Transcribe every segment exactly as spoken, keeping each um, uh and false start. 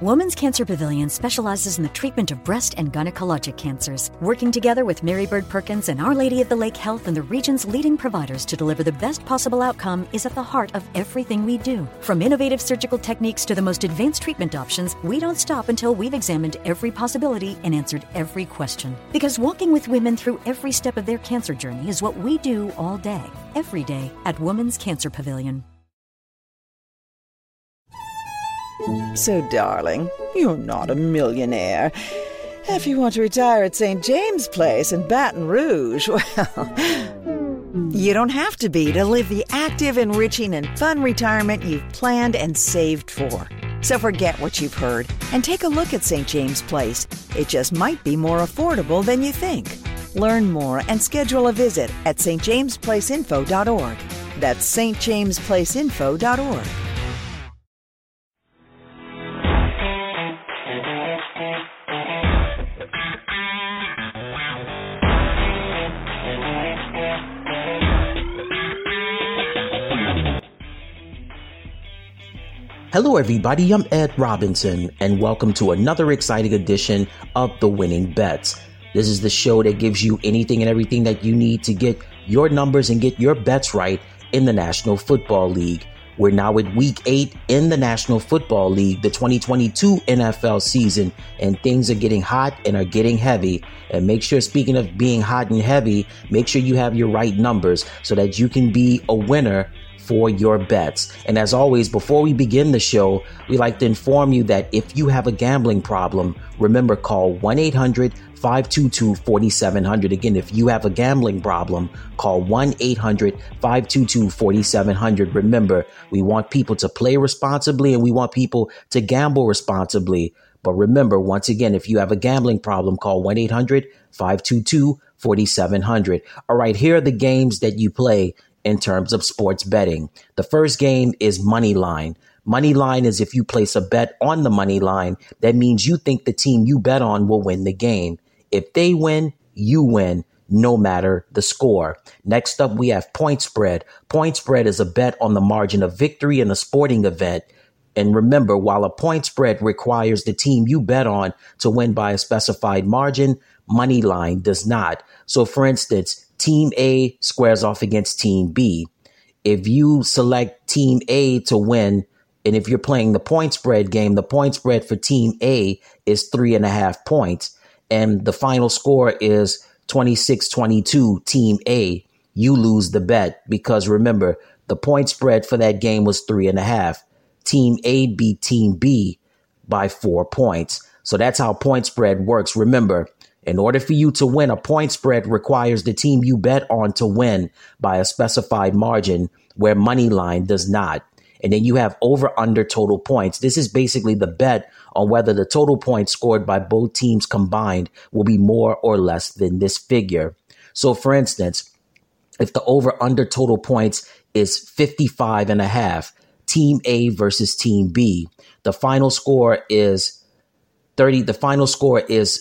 Women's Cancer Pavilion specializes in the treatment of breast and gynecologic cancers, working together with Mary Bird Perkins and Our Lady of the Lake Health and the region's leading providers to deliver the best possible outcome is at the heart of everything we do. From innovative surgical techniques to the most advanced treatment options, we don't stop until we've examined every possibility and answered every question. Because walking with women through every step of their cancer journey is what we do all day, every day at Women's Cancer Pavilion. So, darling, you're not a millionaire. If you want to retire at Saint James Place in Baton Rouge, well, you don't have to be to live the active, enriching, and fun retirement you've planned and saved for. So forget what you've heard and take a look at Saint James Place. It just might be more affordable than you think. Learn more and schedule a visit at s t james place info dot org. That's s t james place info dot org. Hello everybody, I'm Ed Robinson, and welcome to another exciting edition of The Winning Bets. This is the show that gives you anything and everything that you need to get your numbers and get your bets right in the National Football League. We're now at week eight in the National Football League, the twenty twenty-two N F L season, and things are getting hot and are getting heavy. And make sure, speaking of being hot and heavy, make sure you have your right numbers so that you can be a winner for your bets. And as always, before we begin the show, we like to inform you that if you have a gambling problem, remember, call one eight hundred five two two four seven zero zero. Again, if you have a gambling problem, call one eight hundred five two two four seven zero zero. Remember, we want people to play responsibly and we want people to gamble responsibly. But remember, once again, if you have a gambling problem, call one eight hundred five two two four seven zero zero. All right, here are the games that you play in terms of sports betting. The first game is money line. Money line is if you place a bet on the money line, that means you think the team you bet on will win the game. If they win, you win, no matter the score. Next up, we have point spread. Point spread is a bet on the margin of victory in a sporting event. And remember, while a point spread requires the team you bet on to win by a specified margin, money line does not. So for instance, Team A squares off against Team B. If you select Team A to win, and if you're playing the point spread game, the point spread for Team A is three and a half points, and the final score is twenty-six twenty-two Team A, you lose the bet because remember, the point spread for that game was three and a half. Team A beat Team B by four points. So that's how point spread works. Remember, in order for you to win, a point spread requires the team you bet on to win by a specified margin, where money line does not. And then you have over under total points. This is basically the bet on whether the total points scored by both teams combined will be more or less than this figure. So for instance, if the over under total points is fifty-five and a half, Team A versus Team B, the final score is thirty. The final score is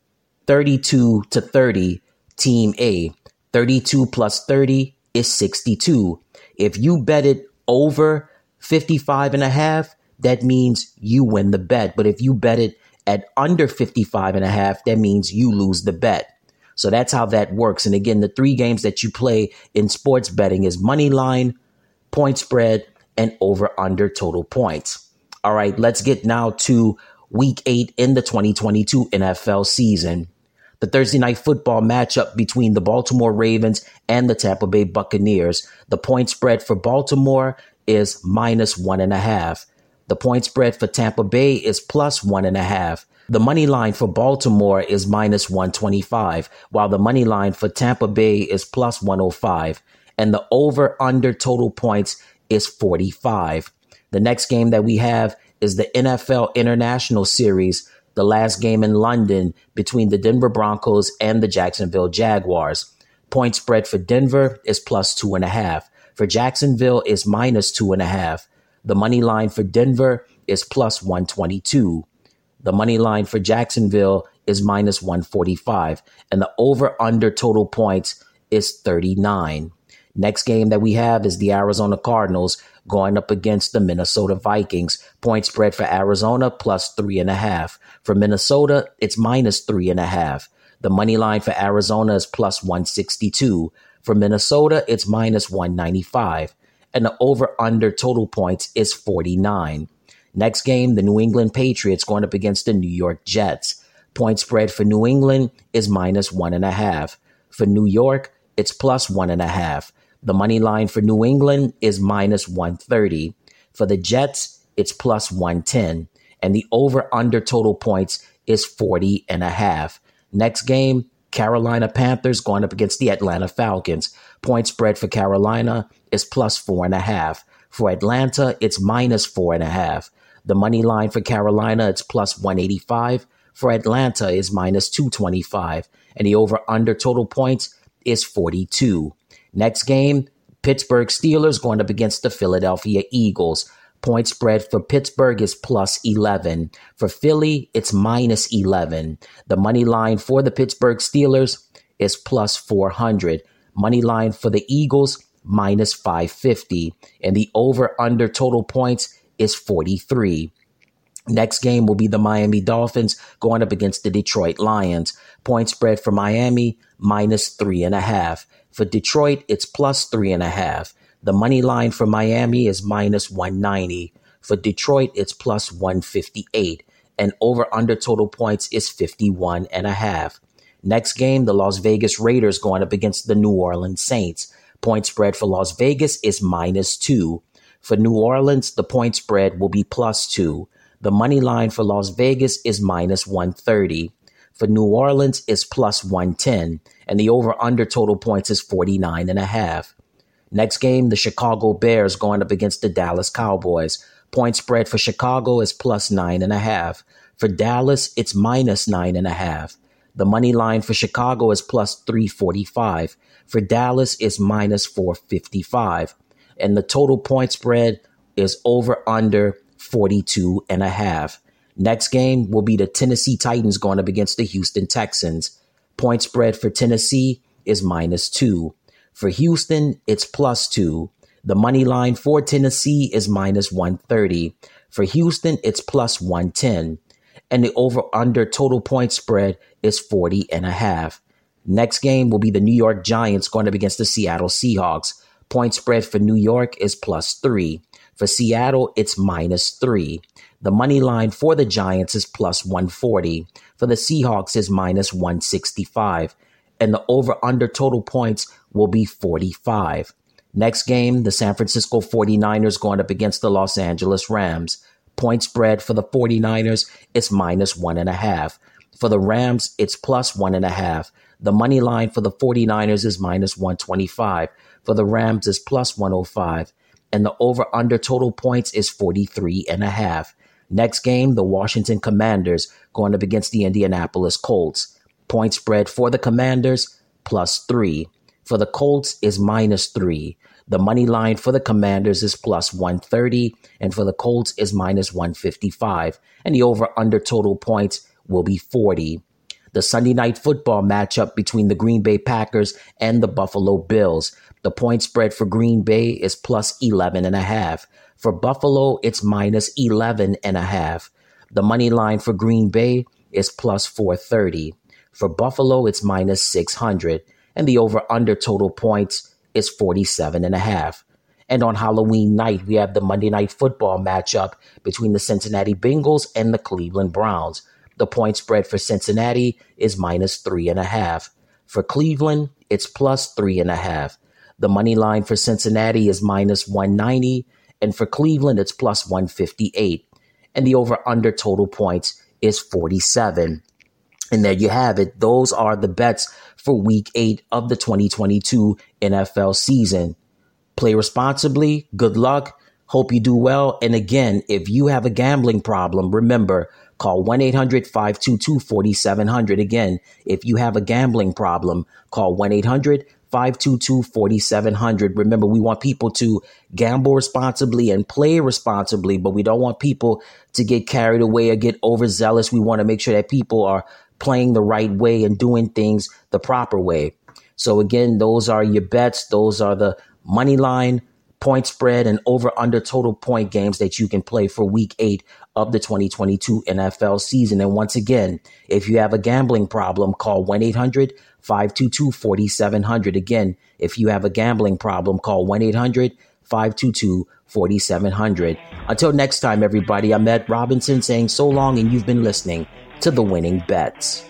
thirty-two to thirty, Team A. thirty-two plus thirty is sixty-two. If you bet it over fifty-five and a half, that means you win the bet. But if you bet it at under fifty-five and a half, that means you lose the bet. So that's how that works. And again, the three games that you play in sports betting is money line, point spread, and over under total points. All right, let's get now to week eight in the twenty twenty-two N F L season. The Thursday night football matchup between the Baltimore Ravens and the Tampa Bay Buccaneers. The point spread for Baltimore is minus one and a half. The point spread for Tampa Bay is plus one and a half. The money line for Baltimore is minus one twenty-five, while the money line for Tampa Bay is plus one oh five. And the over under total points is forty-five. The next game that we have is the N F L International Series, the last game in London between the Denver Broncos and the Jacksonville Jaguars. Point spread for Denver is plus two and a half. For Jacksonville is minus two and a half. The money line for Denver is plus one twenty-two. The money line for Jacksonville is minus one forty-five. And the over under total points is thirty-nine. Next game that we have is the Arizona Cardinals going up against the Minnesota Vikings. Point spread for Arizona plus three and a half. For Minnesota, it's minus three and a half. The money line for Arizona is plus one sixty-two. For Minnesota, it's minus one ninety-five. And the over-under total points is forty-nine. Next game, the New England Patriots going up against the New York Jets. Point spread for New England is minus one and a half. For New York, it's plus one and a half. The money line for New England is minus one thirty. For the Jets, it's plus one ten. And the over-under total points is forty and a half. Next game, Carolina Panthers going up against the Atlanta Falcons. Point spread for Carolina is plus four and a half. For Atlanta, it's minus four and a half. The money line for Carolina, it's plus one eighty-five. For Atlanta is minus two twenty-five. And the over-under total points is forty-two. Next game, Pittsburgh Steelers going up against the Philadelphia Eagles. Point spread for Pittsburgh is plus eleven. For Philly, it's minus eleven. The money line for the Pittsburgh Steelers is plus four hundred. Money line for the Eagles, minus five fifty. And the over-under total points is forty-three. Next game will be the Miami Dolphins going up against the Detroit Lions. Point spread for Miami, minus three and a half. For Detroit, it's plus three and a half. The money line for Miami is minus one ninety. For Detroit, it's plus one fifty-eight. And over-under total points is fifty-one and a half. Next game, the Las Vegas Raiders going up against the New Orleans Saints. Point spread for Las Vegas is minus two. For New Orleans, the point spread will be plus two. The money line for Las Vegas is minus one thirty. For New Orleans is plus one ten. And the over-under total points is forty-nine and a half. Next game, the Chicago Bears going up against the Dallas Cowboys. Point spread for Chicago is plus nine and a half. For Dallas, it's minus nine and a half. The money line for Chicago is plus three forty-five. For Dallas, it's minus four fifty-five. And the total point spread is over under forty-two and a half. Next game will be the Tennessee Titans going up against the Houston Texans. Point spread for Tennessee is minus two. For Houston, it's plus two. The money line for Tennessee is minus one thirty. For Houston, it's plus one ten. And the over-under total point spread is forty and a half. Next game will be the New York Giants going up against the Seattle Seahawks. Point spread for New York is plus three. For Seattle, it's minus three. The money line for the Giants is plus one forty. For the Seahawks is minus one sixty-five. And the over-under total points will be forty-five. Next game, the San Francisco forty-niners going up against the Los Angeles Rams. Point spread for the forty-niners is minus one and a half. For the Rams, it's plus one and a half. The money line for the forty-niners is minus one twenty-five. For the Rams is plus one oh five. And the over-under total points is forty-three and a half. Next game, the Washington Commanders going up against the Indianapolis Colts. Point spread for the Commanders, plus three. For the Colts is minus three. The money line for the Commanders is plus one thirty. And for the Colts is minus one fifty-five. And the over-under total points will be forty. The Sunday Night Football matchup between the Green Bay Packers and the Buffalo Bills. The point spread for Green Bay is plus eleven and a half. For Buffalo, it's minus eleven and a half. The money line for Green Bay is plus four thirty. For Buffalo, it's minus six hundred. And the over-under total points is forty-seven and a half. And on Halloween night, we have the Monday Night Football matchup between the Cincinnati Bengals and the Cleveland Browns. The point spread for Cincinnati is minus three and a half. For Cleveland, it's plus three and a half. The money line for Cincinnati is minus one ninety. And for Cleveland, it's plus one fifty-eight. And the over-under total points is forty-seven. And there you have it. Those are the bets for week eight of the twenty twenty-two N F L season. Play responsibly. Good luck. Hope you do well. And again, if you have a gambling problem, remember, call one eight hundred five two two four seven zero zero. Again, if you have a gambling problem, call one eight hundred five two two four seven zero zero. Remember, we want people to gamble responsibly and play responsibly, but we don't want people to get carried away or get overzealous. We want to make sure that people are playing the right way and doing things the proper way. So again, those are your bets. Those are the money line, point spread and over under total point games that you can play for week eight of the twenty twenty-two N F L season. And once again, if you have a gambling problem, call one eight hundred five two two four seven zero zero. Again, if you have a gambling problem, call one eight hundred five two two four seven zero zero. Until next time, everybody, I'm Ed Robinson saying so long, and you've been listening to The Winning Bets.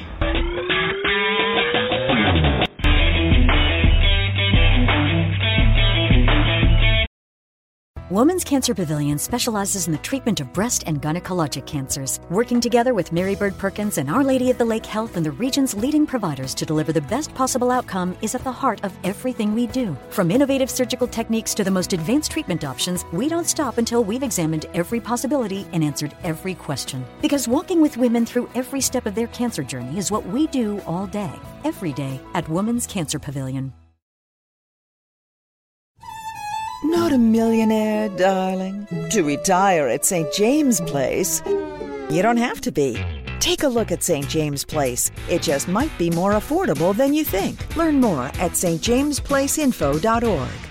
Women's Cancer Pavilion specializes in the treatment of breast and gynecologic cancers, working together with Mary Bird Perkins and Our Lady of the Lake Health and the region's leading providers to deliver the best possible outcome is at the heart of everything we do. From innovative surgical techniques to the most advanced treatment options, we don't stop until we've examined every possibility and answered every question. Because walking with women through every step of their cancer journey is what we do all day, every day at Women's Cancer Pavilion. Not a millionaire, darling. To retire at Saint James Place, you don't have to be. Take a look at Saint James Place. It just might be more affordable than you think. Learn more at s t james place info dot org.